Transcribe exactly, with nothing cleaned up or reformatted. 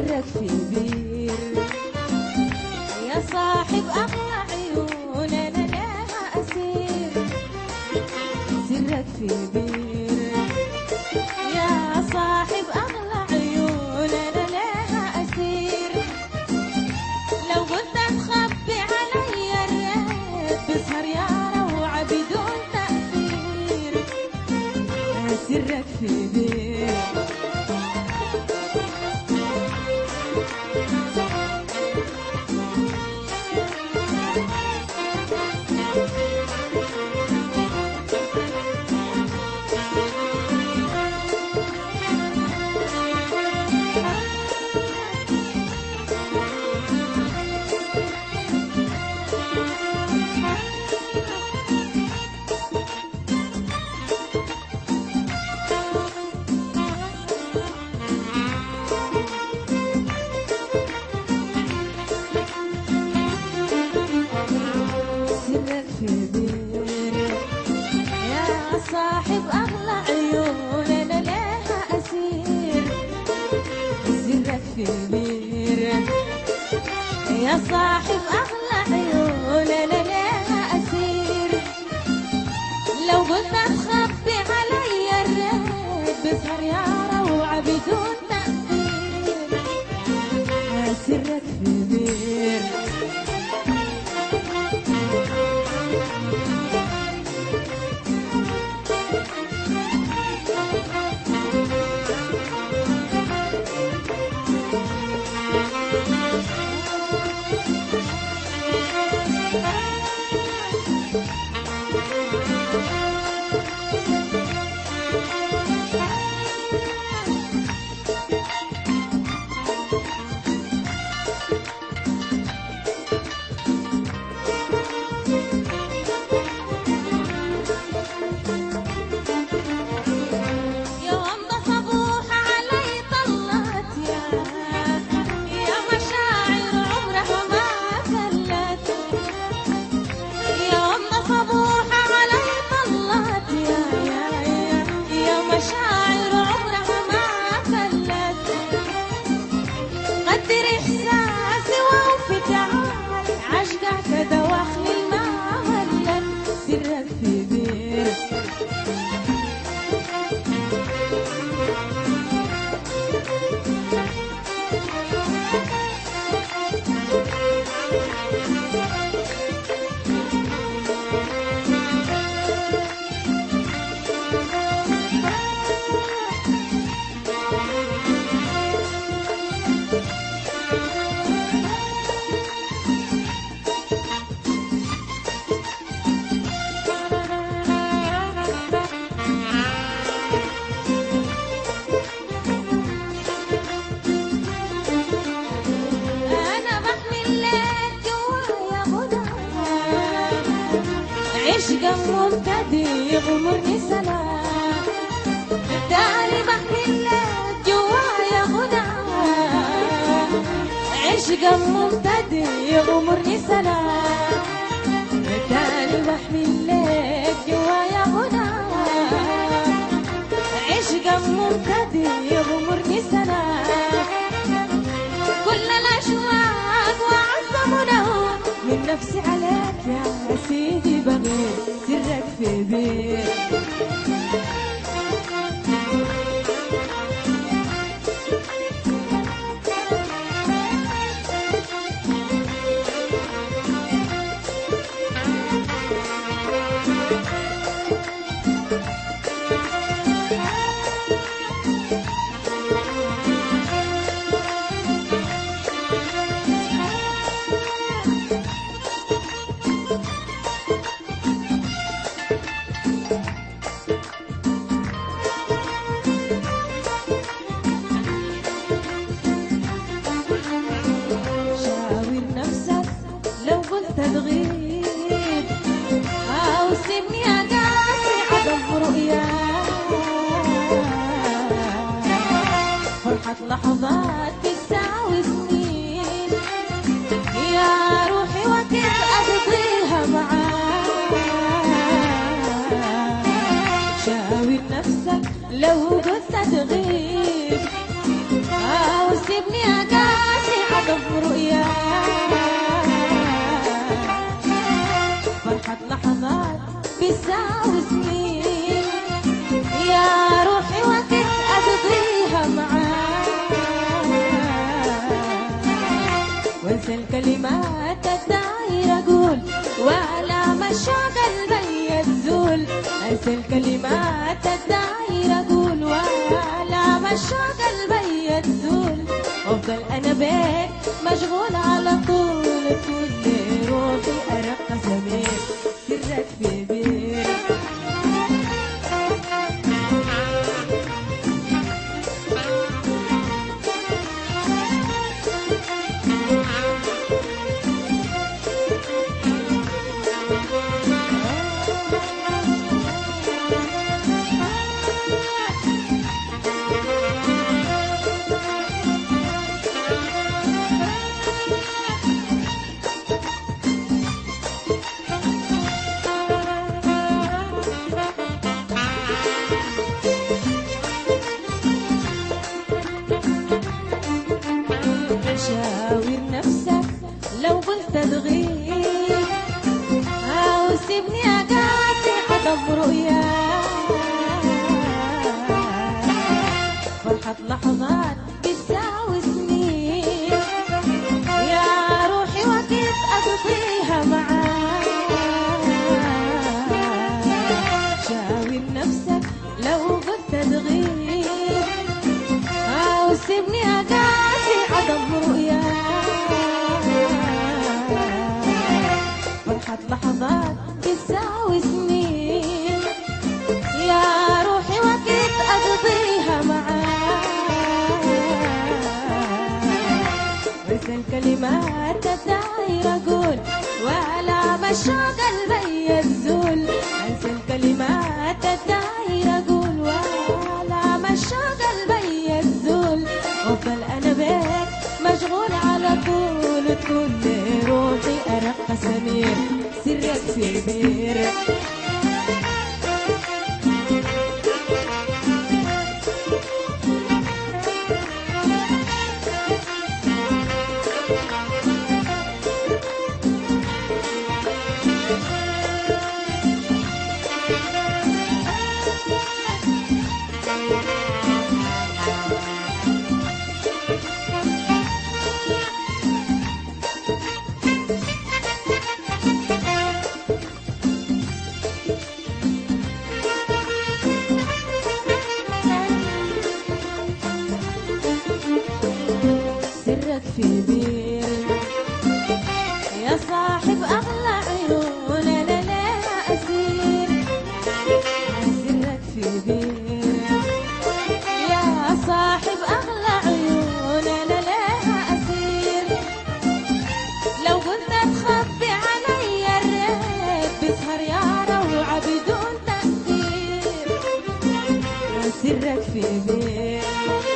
سرك في بير يا صاحب أغلى عيون أنا لها أسير. سرك في بير يا صاحب أغلى عيون أنا لها أسير. لو قلت تخبي علي الريت بسهر يا روعة بدون تأثير. سرك في بير صاحب أغلى عيون أنا لها أسير. سرك في بير يا صاحب أغلى عيون أنا لها أسير. لو قلت تخبي علي الريت بسهر يا روعة بدون تأثير. سرك في بير عشق مبتدي يغمرني سلام. داري بحمل لك جوايا غنى عشق مبتدي يغمرني سلام. داري بحمل لك جوايا غنى عشق مبتدي يغمرني سلام. كل الأشواق وعز منهم من نفسي عليك يا سيدي بغير. سرك في بير تغيب أو سيبني أقاسي عدم رؤياك. فرحة لحظات تساوي سنين يا روحي وكيف أقضيها معاك. شاور نفسك لو قلت تغيب أو وسيبني أقاسي حطب رؤياك فرحة لحظات بتساوي سنين يا روحي وقت أقضيها معاك وانسى الكلمات الدايرة أقول ولا مشاق قلبي تزول انسى الكلمات الدايرة أقول ولا مشاق قلبي تزول أفضل أنا بيك مشغول على طول كل روحي أرق سمير سرك في بير شاور نفسك لو قلت تغيب أو سيبني أقاسي حطب رؤياك فرحة لحظات بتساوي سنين يا روحي وقت أقضيها معاك شاور نفسك لو قلت تغيب أو سيبني أقاسي حطب رؤياك فرحة لحظات بتساوي سنين يا روحي وقت أقضيها معاك وانسى الكلمات الدايرة أقول ولا مشاق قلبي تزول انسى الكلمات الدايرة أقول ولا مشاق قلبي تزول أفضل أنا بيك مشغول على طول كل روحي أرق سمير سرك في بير سرك في بير يا صاحب أغلى عيون أنا لا أسير سرك في بير يا صاحب أغلى عيون أنا لا أسير لو قلت تخبي علي الريت بسهر يا روعة بدون تقدير سرك في بير